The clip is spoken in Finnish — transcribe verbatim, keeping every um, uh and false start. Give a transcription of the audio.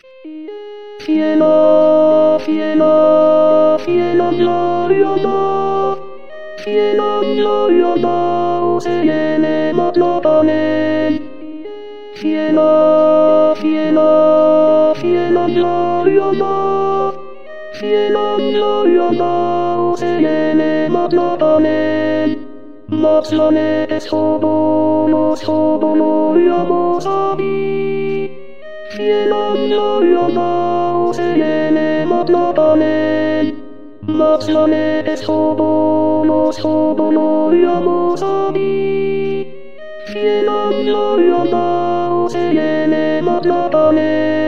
Fiena, fiena, fiena gloriana, fiena gloriana, oceane matlatane. Fiena, fiena, fiena gloriana, fiena gloriana, oceane matlatane. Matslane escobono, escobono, yamosabi. Fiena gloriana, oceane matlatane. Matslane escobono, escobono, yamosabi. Fiena gloriana, oceane matlatane.